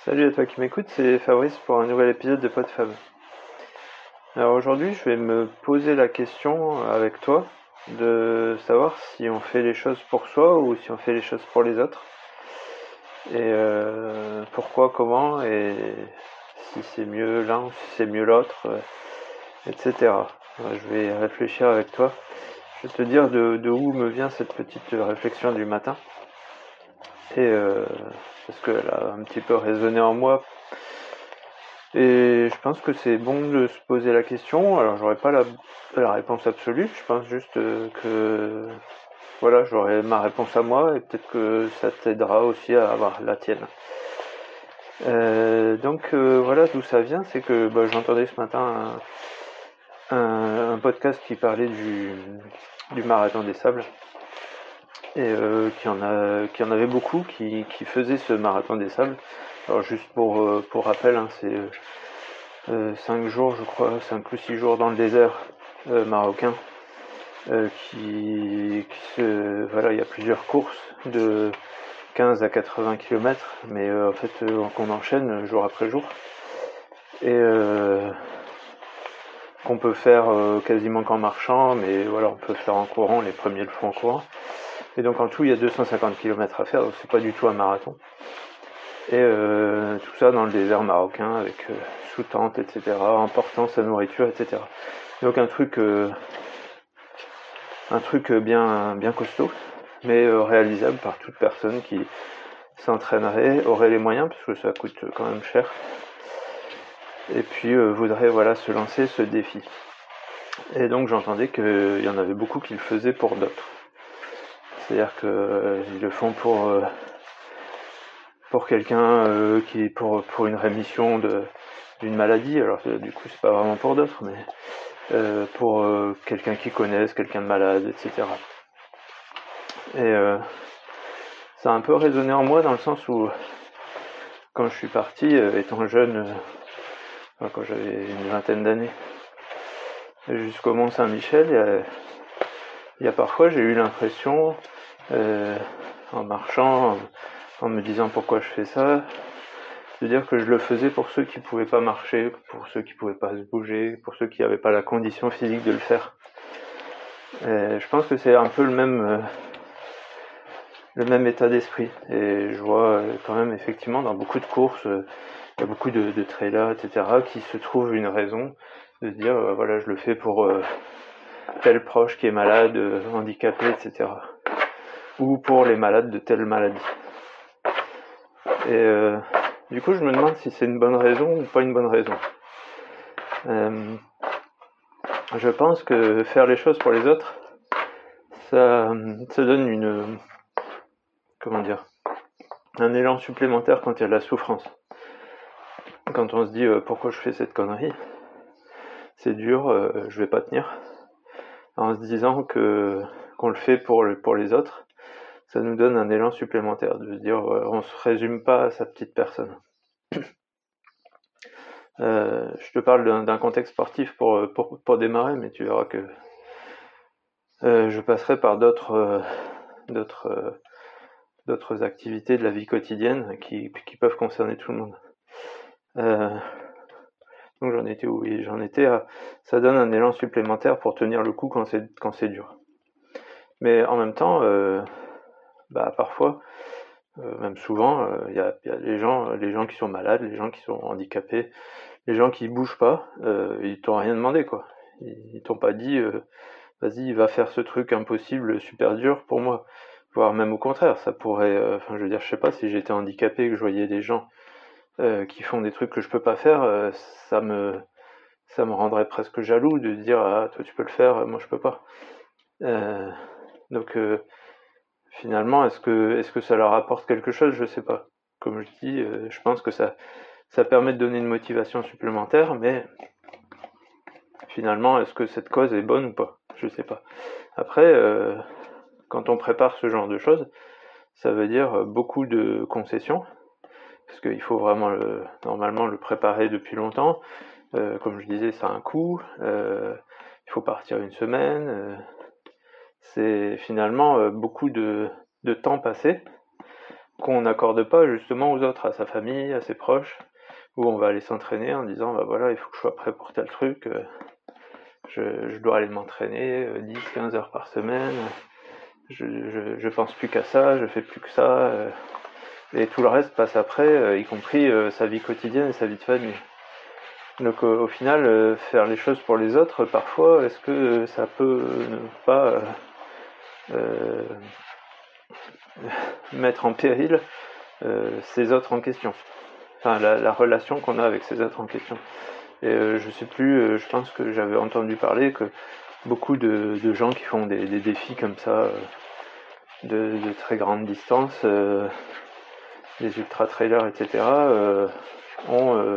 Salut à toi qui m'écoute, c'est Fabrice pour un nouvel épisode de PodFab. Alors aujourd'hui, je vais me poser la question avec toi de savoir si on fait les choses pour soi ou si on fait les choses pour les autres. Et pourquoi, comment, et si c'est mieux l'un ou si c'est mieux l'autre, etc. Je vais réfléchir avec toi. Je vais te dire de où me vient cette petite réflexion du matin. Et parce qu'elle a un petit peu résonné en moi. Et je pense que c'est bon de se poser la question. Alors j'aurais pas la réponse absolue. Je pense juste que voilà, j'aurai ma réponse à moi et peut-être que ça t'aidera aussi à avoir la tienne. Voilà d'où ça vient, c'est que j'entendais ce matin un podcast qui parlait du marathon des sables et qui en avait beaucoup qui faisaient ce marathon des sables. Alors juste pour rappel, hein, c'est 5 jours, je crois, 5 ou 6 jours dans le désert marocain. Voilà, il y a plusieurs courses de 15 à 80 km, mais en fait, qu'on enchaîne jour après jour. Et qu'on peut faire quasiment qu'en marchant, mais voilà, on peut faire en courant, les premiers le font en courant. Et donc en tout, il y a 250 km à faire, donc c'est pas du tout un marathon. Et tout ça dans le désert marocain, avec sous tente, etc., emportant sa nourriture, etc. Donc un truc bien costaud, mais réalisable par toute personne qui s'entraînerait, aurait les moyens, parce que ça coûte quand même cher, et puis voudrait voilà se lancer ce défi. Et donc j'entendais qu'il y en avait beaucoup qui le faisaient pour d'autres. C'est-à-dire qu'ils le font pour quelqu'un pour une rémission d'une maladie. Alors du coup c'est pas vraiment pour d'autres, mais pour quelqu'un qu'ils connaissent, quelqu'un de malade, etc. Et ça a un peu résonné en moi dans le sens où quand je suis parti, étant jeune, quand j'avais une vingtaine d'années, jusqu'au Mont Saint-Michel, il y a parfois j'ai eu l'impression, en marchant, en me disant pourquoi je fais ça, de dire que je le faisais pour ceux qui pouvaient pas marcher, pour ceux qui pouvaient pas se bouger, pour ceux qui n'avaient pas la condition physique de le faire. Et je pense que c'est un peu le même état d'esprit. Et je vois quand même effectivement dans beaucoup de courses, il y a beaucoup de trailers, etc., qui se trouvent une raison de dire voilà, je le fais pour tel proche qui est malade, handicapé, etc. Ou pour les malades de telle maladie. Et du coup, je me demande si c'est une bonne raison ou pas une bonne raison. Je pense que faire les choses pour les autres, ça donne un élan supplémentaire quand il y a de la souffrance. Quand on se dit pourquoi je fais cette connerie, c'est dur, je vais pas tenir. En se disant qu'on le fait pour les autres, ça nous donne un élan supplémentaire de se dire on se résume pas à sa petite personne. Je te parle d'un contexte sportif pour démarrer, mais tu verras que je passerai par d'autres activités de la vie quotidienne qui peuvent concerner tout le monde. Donc j'en étais où? Oui, j'en étais à ça donne un élan supplémentaire pour tenir le coup quand c'est dur. Mais en même temps, parfois, même souvent, il y a les gens qui sont malades, les gens qui sont handicapés, les gens qui bougent pas, ils t'ont rien demandé, quoi. Ils t'ont pas dit vas-y, va faire ce truc impossible, super dur pour moi. Voire même au contraire, ça pourrait, je veux dire, je sais pas, si j'étais handicapé et que je voyais des gens qui font des trucs que je peux pas faire, ça me rendrait presque jaloux de dire ah toi tu peux le faire, moi je peux pas. Donc finalement, est-ce que ça leur apporte quelque chose? Je sais pas. Comme je dis, je pense que ça permet de donner une motivation supplémentaire, mais finalement, est-ce que cette cause est bonne ou pas? Je sais pas. Après, quand on prépare ce genre de choses, ça veut dire beaucoup de concessions, parce qu'il faut vraiment normalement le préparer depuis longtemps. Comme je disais, ça a un coût. Il faut partir une semaine. C'est finalement beaucoup de temps passé qu'on n'accorde pas justement aux autres, à sa famille, à ses proches, où on va aller s'entraîner en disant bah voilà, il faut que je sois prêt pour tel truc, je dois aller m'entraîner 10-15 heures par semaine, je pense plus qu'à ça, je fais plus que ça, et tout le reste passe après, y compris sa vie quotidienne et sa vie de famille. Donc au final, faire les choses pour les autres, parfois, est-ce que ça peut ne pas mettre en péril ces autres en question, enfin la relation qu'on a avec ces autres en question. Et je sais plus, je pense que j'avais entendu parler que beaucoup de gens qui font des défis comme ça, de très grande distance, des ultra-trailers, etc., ont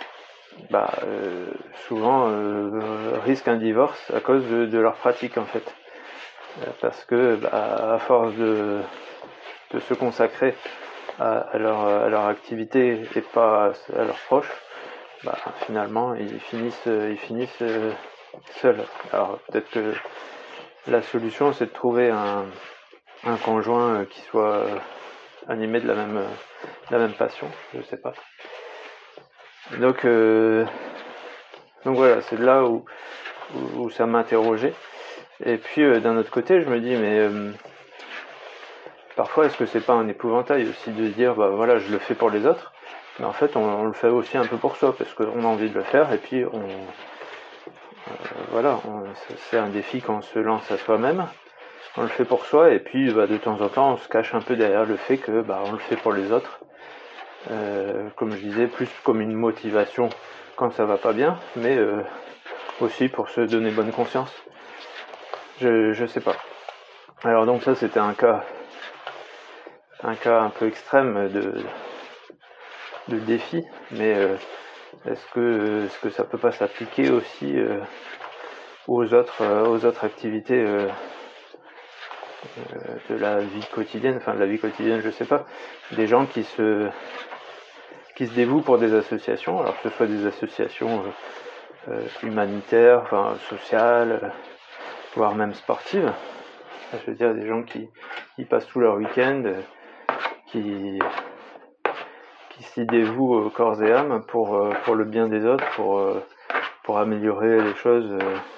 souvent risquent un divorce à cause de leur pratique en fait. Parce que à force de se consacrer à leur activité et pas à leurs proches, finalement ils finissent seuls. Alors peut-être que la solution c'est de trouver un conjoint qui soit animé de la même passion, je sais pas. Donc voilà, c'est là où ça m'interrogeait. Et puis d'un autre côté, je me dis mais parfois est-ce que c'est pas un épouvantail aussi de dire bah voilà, je le fais pour les autres, mais en fait on le fait aussi un peu pour soi parce qu'on a envie de le faire et puis c'est un défi qu'on se lance à soi-même. On le fait pour soi et puis de temps en temps on se cache un peu derrière le fait que on le fait pour les autres. Comme je disais, plus comme une motivation quand ça va pas bien, mais aussi pour se donner bonne conscience. Je sais pas. Alors donc ça c'était un cas un peu extrême de défi, mais est-ce que ça peut pas s'appliquer aussi aux autres activités de la vie quotidienne, enfin de la vie quotidienne, je sais pas, des gens qui se dévouent pour des associations, alors que ce soit des associations humanitaires, enfin sociales, voire même sportives. Je veux dire des gens qui passent tout leur week-end, qui s'y dévouent corps et âme pour le bien des autres, pour améliorer les choses,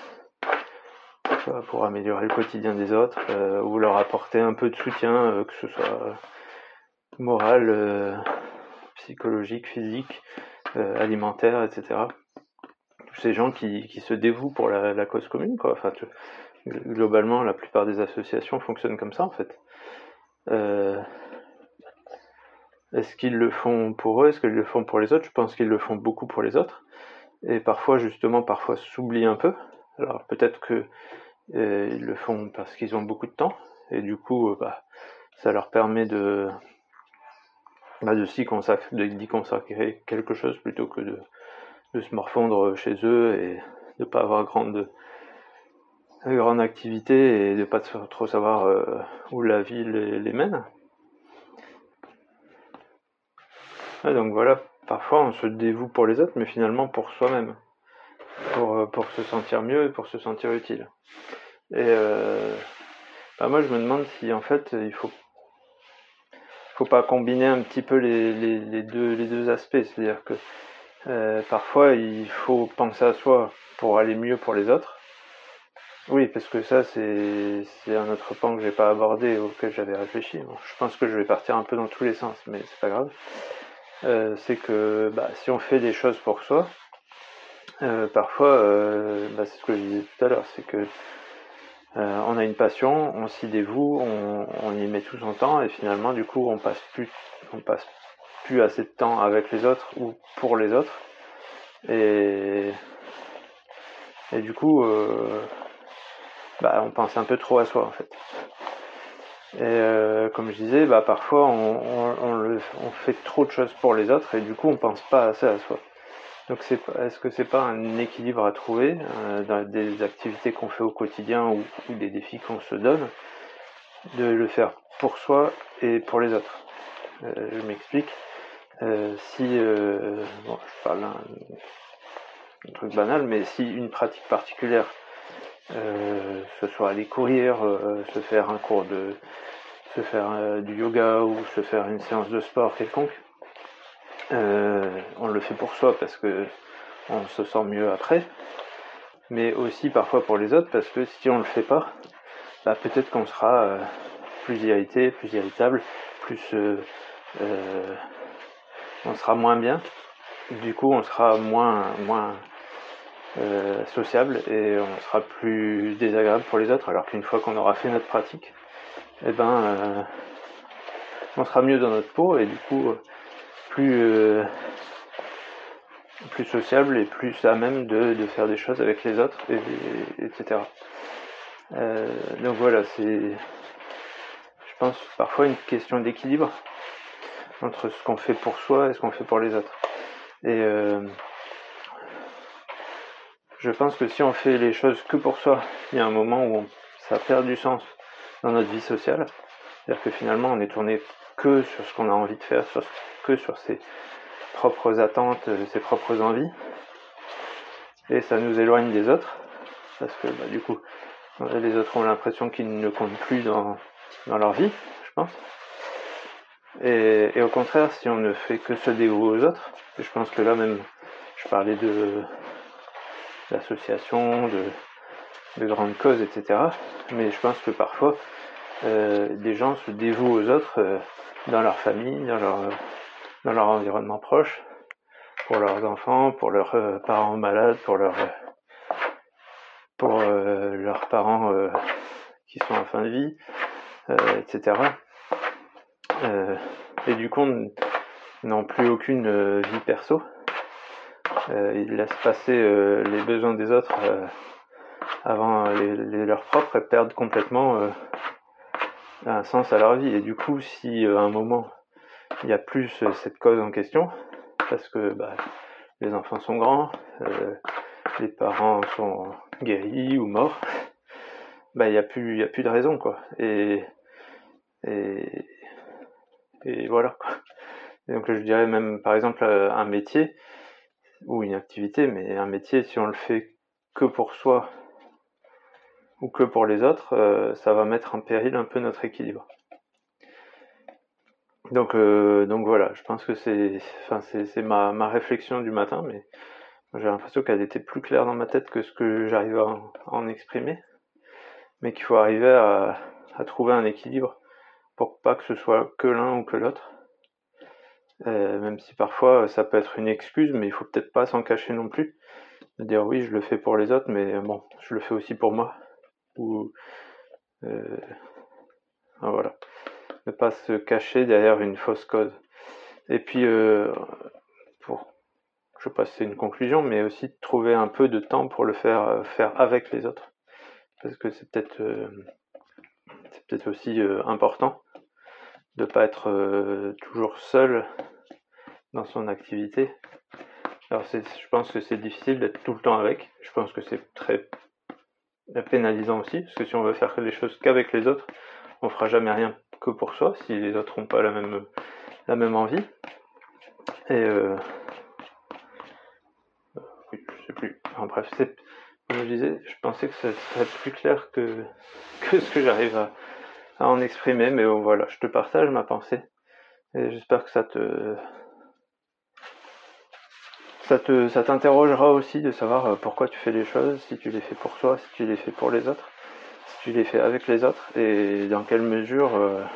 pour améliorer le quotidien des autres, ou leur apporter un peu de soutien, que ce soit moral, psychologique, physique, alimentaire, etc. Tous ces gens qui se dévouent pour la cause commune, quoi. Enfin, globalement, la plupart des associations fonctionnent comme ça, en fait. Est-ce qu'ils le font pour eux? Est-ce qu'ils le font pour les autres? Je pense qu'ils le font beaucoup pour les autres. Et parfois s'oublient un peu. Alors peut-être que ils le font parce qu'ils ont beaucoup de temps. Et du coup, ça leur permet d'y consacrer quelque chose plutôt que de se morfondre chez eux et de pas avoir grande activité et de pas trop savoir où la vie les mène. Donc voilà, parfois on se dévoue pour les autres, mais finalement pour soi-même, pour se sentir mieux et pour se sentir utile. Et moi je me demande si en fait il faut pas combiner un petit peu les deux aspects, c'est-à-dire que parfois il faut penser à soi pour aller mieux pour les autres. Oui, parce que ça c'est un autre point que j'ai pas abordé, auquel j'avais réfléchi. Bon, je pense que je vais partir un peu dans tous les sens, mais c'est pas grave. C'est que si on fait des choses pour soi, parfois, c'est ce que je disais tout à l'heure, c'est que on a une passion, on s'y dévoue, on y met tout son temps, et finalement, du coup, on passe plus assez de temps avec les autres ou pour les autres, et du coup, on pense un peu trop à soi en fait. Et comme je disais, parfois on fait trop de choses pour les autres et du coup on pense pas assez à soi. Donc est-ce que c'est pas un équilibre à trouver dans des activités qu'on fait au quotidien ou des défis qu'on se donne, de le faire pour soi et pour les autres? Je m'explique. Je parle d'un truc banal, mais si une pratique particulière, ce soit aller courir, se faire un cours de se faire du yoga ou se faire une séance de sport quelconque, on le fait pour soi parce que on se sent mieux après, mais aussi parfois pour les autres parce que si on le fait pas, peut-être qu'on sera plus irrité, plus irritable, on sera moins bien. Du coup, on sera moins sociable et on sera plus désagréable pour les autres. Alors qu'une fois qu'on aura fait notre pratique, on sera mieux dans notre peau et du coup plus sociable et plus à même de faire des choses avec les autres, etc. Donc voilà, c'est, je pense, parfois une question d'équilibre entre ce qu'on fait pour soi et ce qu'on fait pour les autres. Et je pense que si on fait les choses que pour soi, il y a un moment où ça perd du sens dans notre vie sociale. C'est-à-dire que finalement, on est tourné que sur ce qu'on a envie de faire, que sur ses propres attentes, ses propres envies. Et ça nous éloigne des autres, parce que du coup, les autres ont l'impression qu'ils ne comptent plus dans leur vie, je pense. Et au contraire, si on ne fait que se dévouer aux autres, je pense que là même, je parlais d'associations, de grandes causes, etc. Mais je pense que parfois, des gens se dévouent aux autres dans leur famille, dans leur environnement proche, pour leurs enfants, pour leurs parents malades, pour leurs parents qui sont en fin de vie, etc. Et du coup, n'ont plus aucune vie perso. Ils laissent passer les besoins des autres avant leurs propres et perdent complètement un sens à leur vie. Et du coup, si à un moment il n'y a plus cette cause en question, parce que les enfants sont grands, les parents sont guéris ou morts, il n'y a plus de raison, quoi. Et voilà, quoi. Et donc je dirais même par exemple un métier ou une activité, mais un métier, si on le fait que pour soi ou que pour les autres, ça va mettre en péril un peu notre équilibre. Donc voilà, je pense que c'est ma réflexion du matin, mais j'ai l'impression qu'elle était plus claire dans ma tête que ce que j'arrive à en exprimer, mais qu'il faut arriver à trouver un équilibre pour pas que ce soit que l'un ou que l'autre. Même si parfois ça peut être une excuse, mais il faut peut-être pas s'en cacher non plus. De dire oui, je le fais pour les autres, mais bon, je le fais aussi pour moi. Ou voilà. Ne pas se cacher derrière une fausse cause. Et puis, je sais pas si c'est une conclusion, mais aussi de trouver un peu de temps pour le faire avec les autres. Parce que c'est peut-être aussi important de pas être toujours seul dans son activité. Alors je pense que c'est difficile d'être tout le temps avec. Je pense que c'est très pénalisant aussi, parce que si on veut faire les choses qu'avec les autres, on fera jamais rien que pour soi, si les autres n'ont pas la même envie. Et oui, je sais plus. Enfin bref, comme je disais, je pensais que ça serait plus clair que ce que j'arrive à en exprimer, mais bon, voilà, je te partage ma pensée. Et j'espère que ça t'interrogera aussi de savoir pourquoi tu fais les choses, si tu les fais pour toi, si tu les fais pour les autres, si tu les fais avec les autres, et dans quelle mesure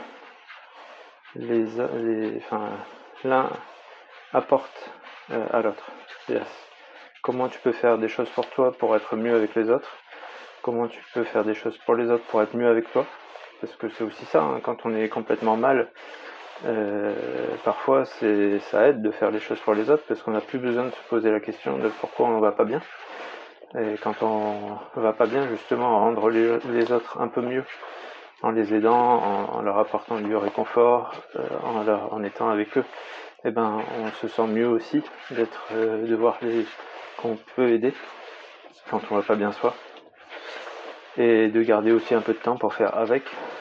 l'un apporte à l'autre. Comment tu peux faire des choses pour toi pour être mieux avec les autres, comment tu peux faire des choses pour les autres pour être mieux avec toi, parce que c'est aussi ça, hein, quand on est complètement mal, parfois ça aide de faire les choses pour les autres parce qu'on n'a plus besoin de se poser la question de pourquoi on va pas bien. Et quand on va pas bien, justement, rendre les autres un peu mieux en les aidant, en leur apportant du réconfort, en étant avec eux, on se sent mieux aussi de voir qu'on peut aider quand on va pas bien soi, et de garder aussi un peu de temps pour faire avec,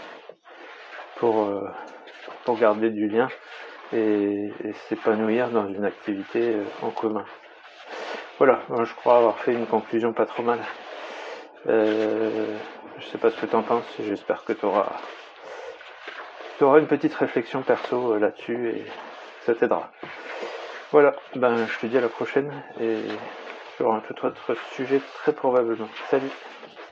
pour garder du lien et s'épanouir dans une activité en commun. Voilà, je crois avoir fait une conclusion pas trop mal. Je sais pas ce que t'en penses, j'espère que t'auras tu auras une petite réflexion perso là-dessus et ça t'aidera. Voilà, je te dis à la prochaine et sur un tout autre sujet très probablement. Salut!